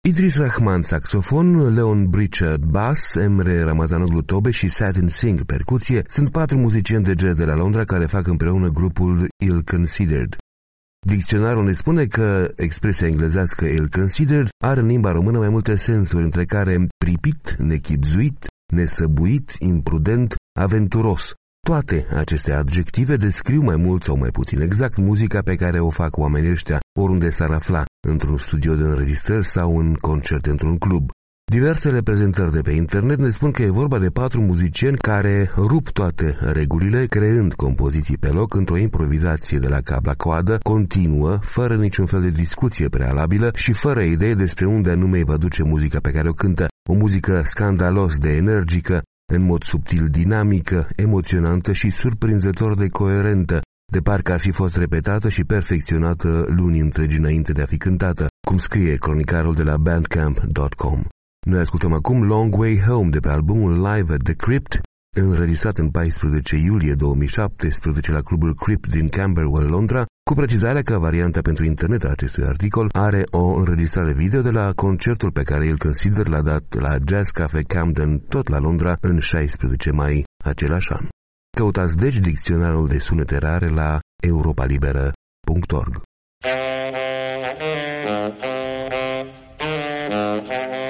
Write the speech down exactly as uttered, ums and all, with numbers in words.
Idris Rahman saxofon, Leon Pritchard bass, Emre Ramazanoglu tobe și Satin Singh percuție sunt patru muzicieni de jazz de la Londra care fac împreună grupul Ill Considered. Dicționarul ne spune că expresia englezească Ill Considered are în limba română mai multe sensuri, între care pripit, nechibzuit, nesăbuit, imprudent, aventuros. Toate aceste adjective descriu mai mult sau mai puțin exact muzica pe care o fac oamenii ăștia oriunde s-ar afla, într-un studio de înregistrări sau în concert într-un club. Diversele prezentări de pe internet ne spun că e vorba de patru muzicieni care rup toate regulile, creând compoziții pe loc într-o improvizație de la cap la coadă, continuă, fără niciun fel de discuție prealabilă și fără idee despre unde anume îi va duce muzica pe care o cântă. O muzică scandalos de energică, în mod subtil dinamică, emoționantă și surprinzător de coerentă, de parcă ar fi fost repetată și perfecționată luni întregi înainte de a fi cântată, cum scrie cronicarul de la bandcamp punct com. Noi ascultăm acum Long Way Home de pe albumul Live at the Crypt, înregistrat în paisprezece iulie două mii șaptesprezece la clubul Crypt din Camberwell, Londra, cu precizarea că varianta pentru internet a acestui articol are o înregistrare video de la concertul pe care Ill Considered l-a dat la Jazz Cafe Camden, tot la Londra, în șaisprezece mai același an. Căutați deci dicționarul de sunete rare la europalibera punct org.